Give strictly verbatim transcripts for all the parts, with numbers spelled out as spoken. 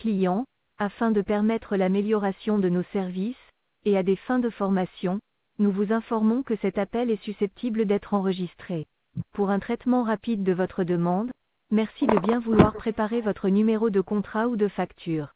clients, afin de permettre l'amélioration de nos services, et à des fins de formation, nous vous informons que cet appel est susceptible d'être enregistré. Pour un traitement rapide de votre demande, merci de bien vouloir préparer votre numéro de contrat ou de facture.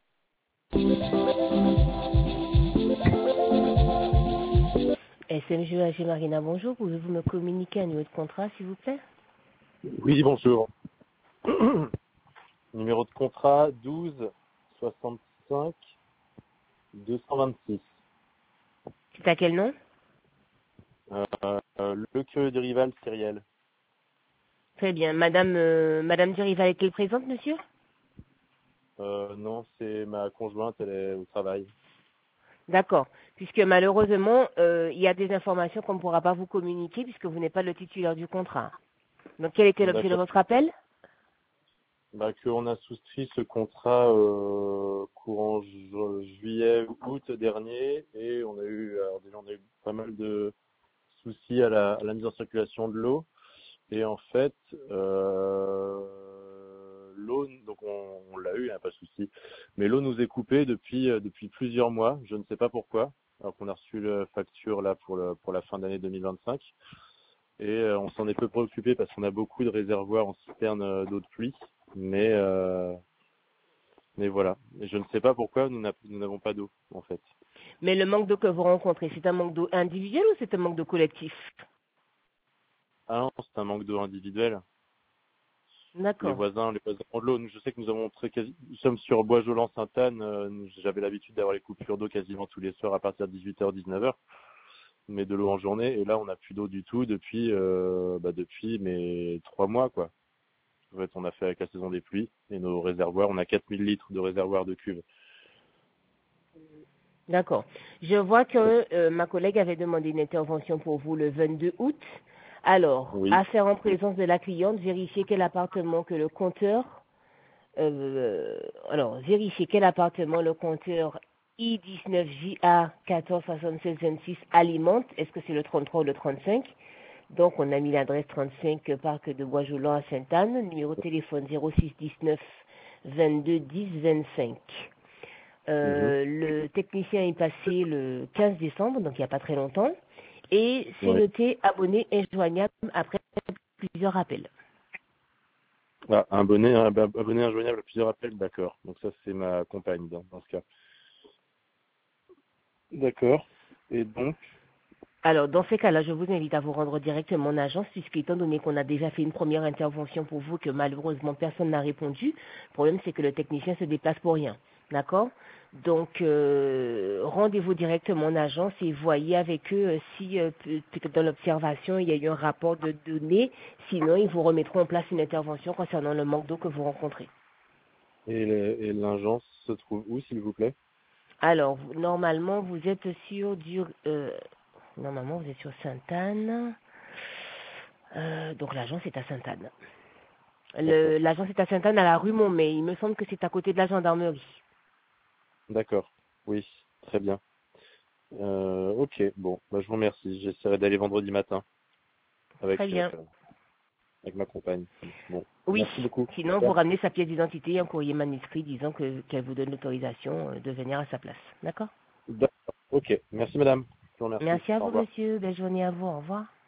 S M G A G Marina, bonjour. Pouvez-vous me communiquer un numéro de contrat, s'il vous plaît? Oui, bonjour. Numéro de contrat douze soixante-cinq deux cent vingt-six. C'est à quel nom? Euh, euh, le que du rival Cyriel. Très bien. Madame, euh, Madame Durival est-elle présente, monsieur? Euh, non, c'est ma conjointe, elle est au travail. D'accord. Puisque malheureusement, euh, il y a des informations qu'on ne pourra pas vous communiquer puisque vous n'êtes pas le titulaire du contrat. Donc, quel était l'objet de D'accord. votre appel? Bah, qu'on a souscrit ce contrat euh, courant ju- juillet, août dernier, et on a eu, alors déjà, on a eu pas mal de soucis à la, à la mise en circulation de l'eau. Et en fait, euh, l'eau, donc on, on l'a eu, il n'y a pas de souci. Mais l'eau nous est coupée depuis euh, depuis plusieurs mois. Je ne sais pas pourquoi. Alors qu'on a reçu la facture là pour le pour la fin d'année deux mille vingt-cinq. Et euh, on s'en est peu préoccupé parce qu'on a beaucoup de réservoirs en citerne euh, d'eau de pluie. Mais euh, mais voilà. Et je ne sais pas pourquoi nous n'a- nous n'avons pas d'eau en fait. Mais le manque d'eau que vous rencontrez, c'est un manque d'eau individuel ou c'est un manque d'eau collectif? Ah non, c'est un manque d'eau individuel. Les D'accord. voisins, les voisins ont de l'eau. Nous, je sais que nous avons très quasi, nous sommes sur Bois-Jolan-Sainte-Anne. Euh, nous- J'avais l'habitude d'avoir les coupures d'eau quasiment tous les soirs à partir de dix-huit heures, dix-neuf heures, mais de l'eau en journée. Et là, on n'a plus d'eau du tout depuis, euh, bah, depuis mes trois mois, quoi. En fait, on a fait avec la saison des pluies et nos réservoirs, on a quatre mille litres de réservoirs de cuves. D'accord. Je vois que euh, ma collègue avait demandé une intervention pour vous le vingt-deux août. Alors, Oui. affaire en présence de la cliente, vérifier quel appartement que le compteur, euh, alors, vérifier quel appartement le compteur I dix-neuf J A quatorze soixante-seize vingt-six alimente. Est-ce que c'est le trente-trois ou le trente-cinq? Donc, on a mis l'adresse trente-cinq euh, Parc de Bois-Jolan à Sainte-Anne, numéro de téléphone zéro six dix-neuf vingt-deux dix vingt-cinq. Mhm. Euh, le technicien est passé le quinze décembre, donc il n'y a pas très longtemps, et c'est Oui. noté abonné injoignable après plusieurs appels. Ah, un abonné, un ab- abonné injoignable à plusieurs appels, d'accord. Donc ça, c'est ma compagne dans, dans ce cas. D'accord. Et donc, Alors, dans ces cas-là, je vous invite à vous rendre directement en agence, puisque étant donné qu'on a déjà fait une première intervention pour vous, que malheureusement personne n'a répondu, le problème c'est que le technicien se déplace pour rien. D'accord? Donc, euh, rendez-vous directement en agence et voyez avec eux euh, si euh, peut- peut-être dans l'observation il y a eu un rapport de données. Sinon, ils vous remettront en place une intervention concernant le manque d'eau que vous rencontrez. et le- et l'agence se trouve où, s'il vous plaît? Alors, vous- normalement, vous êtes sur du... euh, normalement, vous êtes sur Sainte-Anne. Euh, donc, l'agence est à Sainte-Anne. D'accord. Le- L'agence est à Sainte-Anne, à la rue Montmay. Il me semble que c'est à côté de la gendarmerie. D'accord. Oui, très bien. Euh, ok, bon, bah, je vous remercie. J'essaierai d'aller vendredi matin avec, Très euh, bien. avec ma compagne. Bon, Oui. merci beaucoup. Sinon, vous ramenez sa pièce d'identité et un courrier manuscrit disant que qu'elle vous donne l'autorisation euh, de venir à sa place. D'accord? D'accord. Ok, merci madame. Je vous remercie. Merci à Au vous, revoir. monsieur. Belle journée à vous. Au revoir.